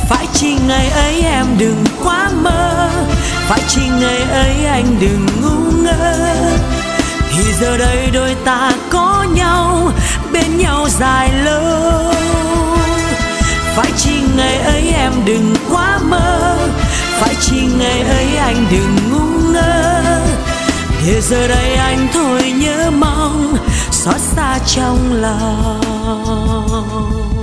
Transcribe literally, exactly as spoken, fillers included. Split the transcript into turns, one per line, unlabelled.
Phải chi ngày ấy em đừng quá mơ, phải chi ngày ấy anh đừng ngu ngơ, thì giờ đây đôi ta có nhau, bên nhau dài lâu. Phải chi ngày ấy em đừng quá mơ, phải chi ngày ấy anh đừng ngu ngơ, để giờ đây anh thôi nhớ mong xót xa trong lòng.